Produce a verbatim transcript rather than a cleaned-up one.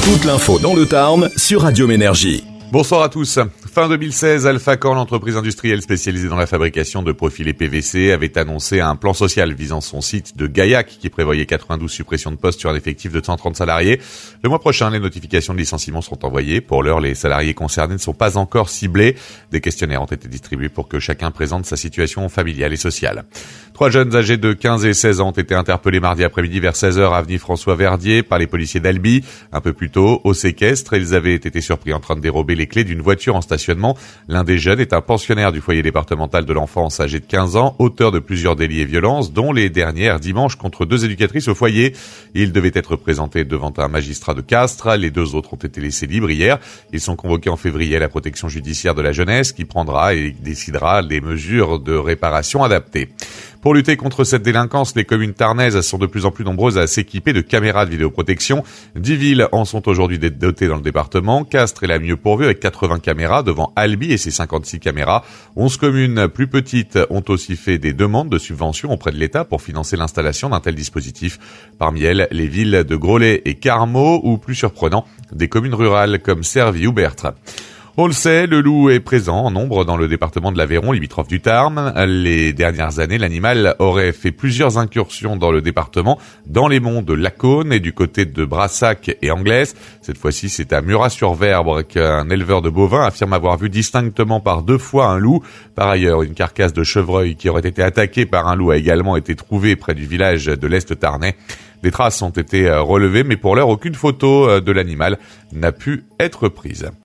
Toute l'info dans le Tarn sur Radium Énergie. Bonsoir à tous. Fin deux mille seize, Alphacan, l'entreprise industrielle spécialisée dans la fabrication de profilés P V C, avait annoncé un plan social visant son site de Gaillac qui prévoyait quatre-vingt-douze suppressions de postes sur un effectif de cent trente salariés. Le mois prochain, les notifications de licenciement seront envoyées. Pour l'heure, les salariés concernés ne sont pas encore ciblés. Des questionnaires ont été distribués pour que chacun présente sa situation familiale et sociale. Trois jeunes âgés de quinze et seize ans ont été interpellés mardi après-midi vers seize heures avenue François Verdier par les policiers d'Albi. Un peu plus tôt, au séquestre, ils avaient été surpris en train de dérober les clés d'une voiture en stationnement. L'un des jeunes est un pensionnaire du foyer départemental de l'enfance âgé de quinze ans, auteur de plusieurs délits et violences, dont les dernières dimanche contre deux éducatrices au foyer. Il devait être présenté devant un magistrat de Castres. Les deux autres ont été laissés libres hier. Ils sont convoqués en février à la protection judiciaire de la jeunesse qui prendra et décidera des mesures de réparation adaptées. Pour lutter contre cette délinquance, les communes tarnaises sont de plus en plus nombreuses à s'équiper de caméras de vidéoprotection. Dix villes en sont aujourd'hui dotées dans le département. Castres est la mieux pourvue avec quatre-vingts caméras devant Albi et ses cinquante-six caméras. Onze communes plus petites ont aussi fait des demandes de subventions auprès de l'État pour financer l'installation d'un tel dispositif. Parmi elles, les villes de Groslay et Carmaux ou plus surprenant, des communes rurales comme Cergy ou Bertre. On le sait, le loup est présent en nombre dans le département de l'Aveyron, limitrophe du Tarn. Les dernières années, l'animal aurait fait plusieurs incursions dans le département, dans les monts de Lacaune et du côté de Brassac et Anglaise. Cette fois-ci, c'est à Murat-sur-Verbre qu'un éleveur de bovins affirme avoir vu distinctement par deux fois un loup. Par ailleurs, une carcasse de chevreuil qui aurait été attaquée par un loup a également été trouvée près du village de l'Est Tarnais. Des traces ont été relevées, mais pour l'heure, aucune photo de l'animal n'a pu être prise.